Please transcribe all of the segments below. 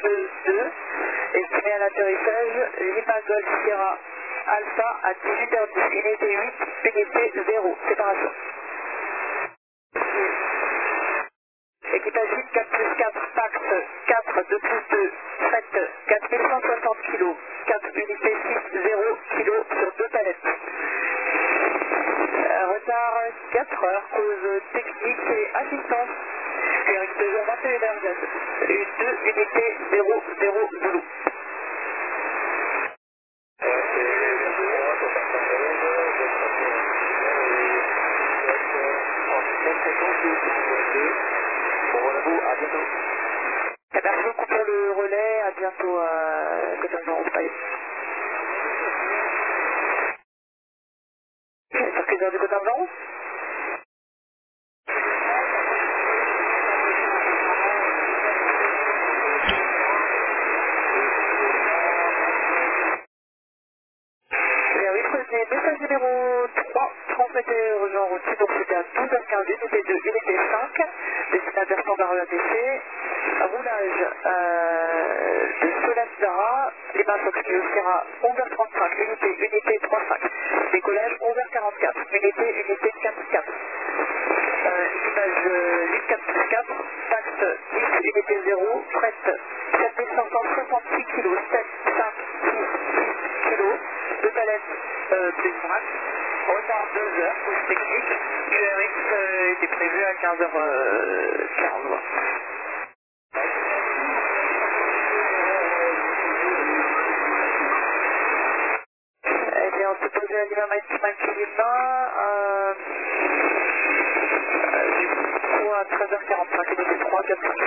222, estimé à l'atterrissage, Lima Golf Sierra Alpha à 18h10, unité 8, unité 0, séparation. Équipage 8, 4 plus 4, Pax 4, 2 plus 2, fret 4160 kg, 4 unités 6, 0 kg sur 2 palettes. Retard 4 heures, cause technique et assistance. Direct 2 jours 21h, 2 unités 0, 0, Zulu. À bientôt. Merci beaucoup pour le relais, à bientôt à Coton Bye. Circuit de Coton. Message numéro 3, transmettez urgent routier, donc c'était à 12h15, unité 2, unité 5, destinataire standard EATC, roulage de Solasdara, les mains Fox Sierra 11h35, unité 35, décollage 11h44, unité 4-4. Équipage 8 4 plus 4, taxe 10, unité 0, fret 4566 kg, 7, 5, 6, 6 kg, 2 palettes plus max, retard 2 heures, pause technique, URX était prévu à 15h15. Eh bien, on s'est posé à Lima Mike Lima, du coup à 13h45, unité 3, 4, 5.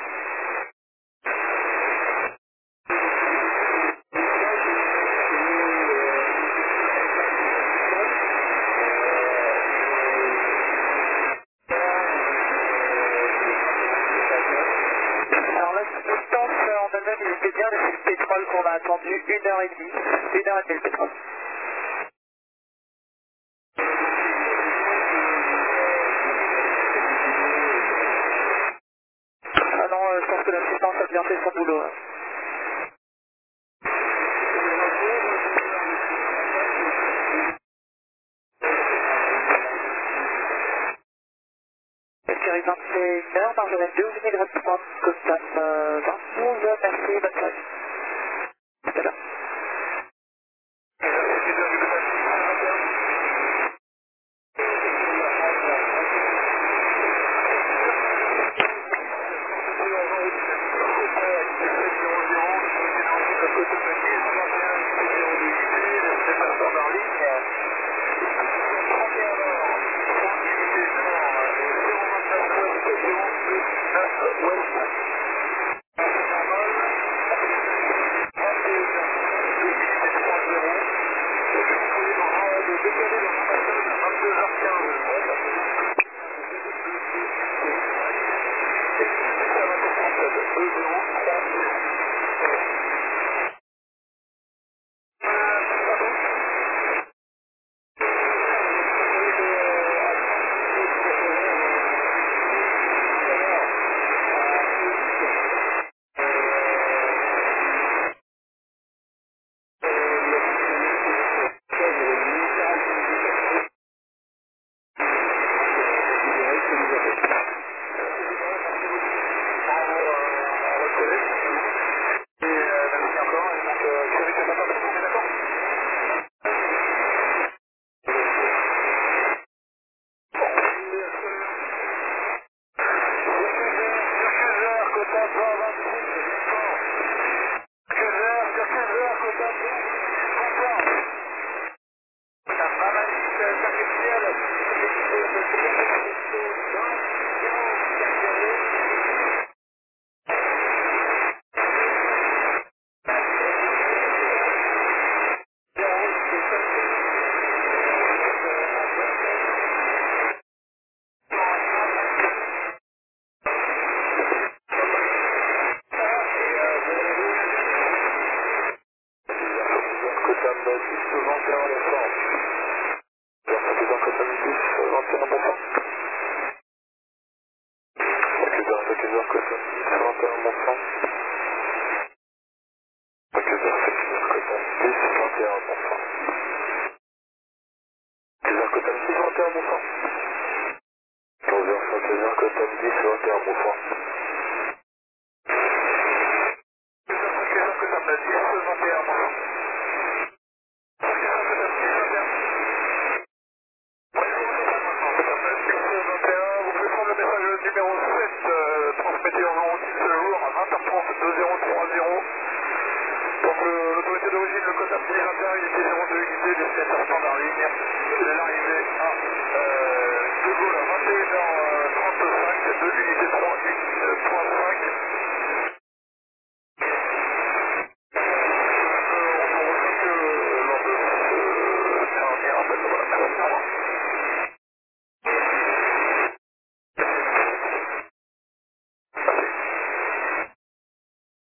Alors la distance en Allemagne, il était bien, mais c'est le pétrole qu'on a attendu 1h30. 1h30 le pétrole. Ah non, je pense que l'assistance a bien fait son boulot. Hein. Thierry 21h, Marjolaine 2, vous venez de répondre, Costas 22, merci, bonne soirée. Tout à l'heure. le code accélérateur, unité 02, unité, destinateur standard ligne.